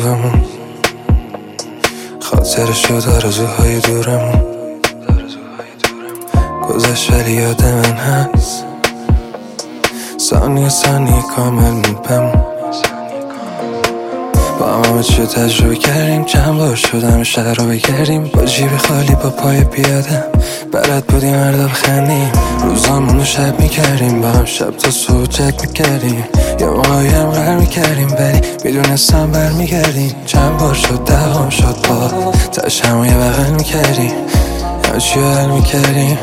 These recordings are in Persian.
خوبمون، خاطرشو آرزوهای دورمون گذشت ولی یاد من هست، ثانیه ثانیه کامل میپمون. با همه چیو تجربه کردیم، چند بار شدم شهر رو بگردیم، با جیب خالی با پای پیادم بلد بودیم هر دل بخندیم، روزامون رو شب میکردیم، با هم شب تا صبح چک میکردیم، یه موقعی هم غر میکردیم ولی میدونستم برمیگردیم. چند بار شد دهام شد با تش همو یه بغل میکردیم، همه چیو حل میکردیم.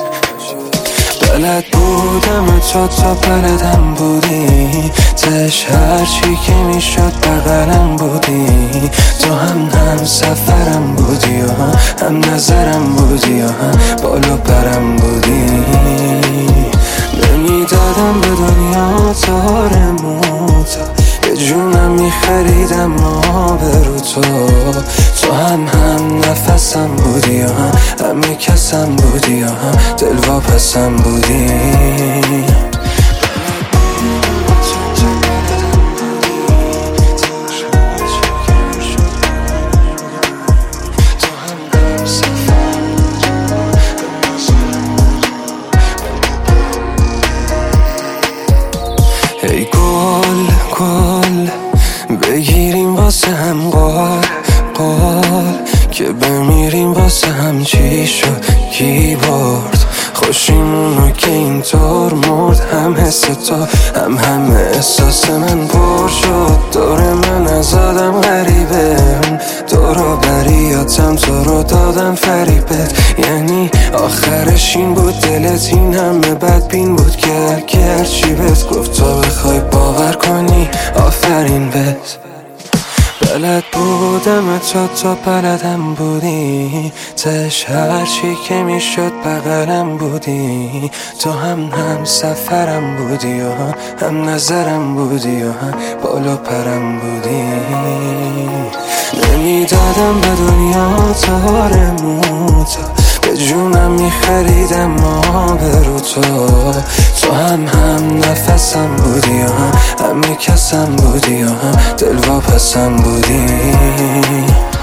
بلد بودم تا بلدم بودی، تش هرچی که میشد بغلم بودی، تو هم سفرم بودی و هم نظرم بودی و هم بالا پرم بودی. نمیدادم به دنیا تارموتا، به جونم میخریدم آبرو تو هم نفسم بودی و همه کسم بودی و هم دلواپسم بودی. ای گل بگیریم واسه هم قال که بمیریم واسه هم، چی شد کی برد خوشیمونو که اینطور مرد، هم حس تو هم احساس من پر شد. دور من از آدم غریبه، دورو بریاتم تو رو دادم فریبت، یعنی آخرش این بود دلت این همه بدبین بود که هرچی بهت گفت تو بخوای باور کنی آفرین بهت. بلد بودم تا بلدم بودی، تش هرچی که میشد بغلم بودی، تو هم سفرم بودی و هم نظرم بودی و هم بالا پرم بودی. نمیدادم به دنیا تارموتا، به جونم میخریدم آبرو تو هم نفسم بودی و همه کسم بودی و هم دلواپسم بودی.